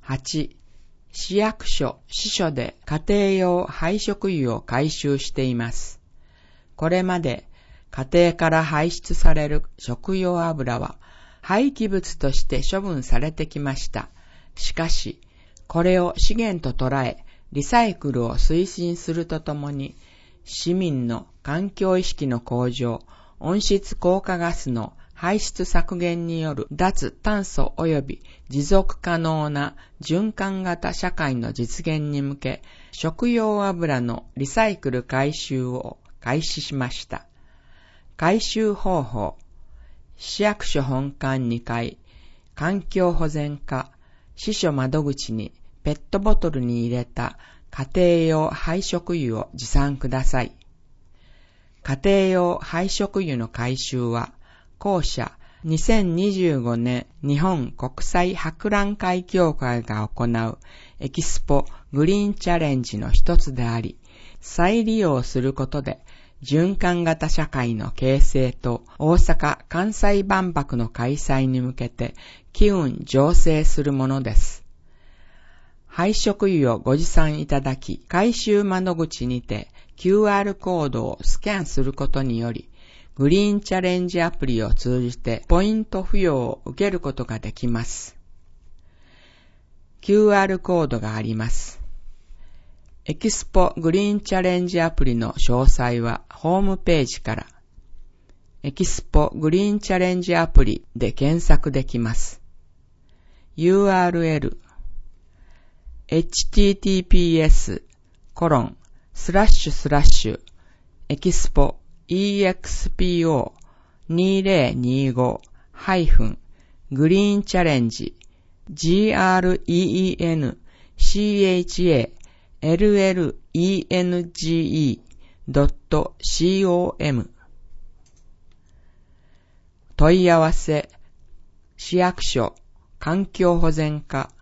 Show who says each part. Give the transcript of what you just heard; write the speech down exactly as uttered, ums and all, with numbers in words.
Speaker 1: はち、市役所、支所で家庭用廃食油を回収しています。これまで家庭から排出される食用油は廃棄物として処分されてきました。しかし、これを資源と捉え、リサイクルを推進するとともに、市民の環境意識の向上、温室効果ガスの排出削減による脱炭素及び持続可能な循環型社会の実現に向け、食用油のリサイクル回収を開始しました。回収方法、市役所本館にかい、環境保全課、支所窓口にペットボトルに入れた家庭用廃食油を持参ください。家庭用廃食油の回収は、後者にせんにじゅうごねん日本国際博覧会協会が行うエキスポグリーンチャレンジの一つであり、再利用することで循環型社会の形成と大阪・関西万博の開催に向けて機運醸成するものです。廃食油をご持参いただき、回収窓口にて キューアール コードをスキャンすることにより、グリーンチャレンジアプリを通じてポイント付与を受けることができます。キューアール コードがあります。エキスポグリーンチャレンジアプリの詳細はホームページから、エキスポグリーンチャレンジアプリで検索できます。ユーアールエルエイチティーティーピーエスコロンスラッシュスラッシュエキスポ イーエックスピーオーにせんにじゅうご ハイフン グリーンチャレンジ ジーアールイーイーエヌシーエイチエーエルエルイーエヌジーイードットコム 問い合わせ市役所環境保全課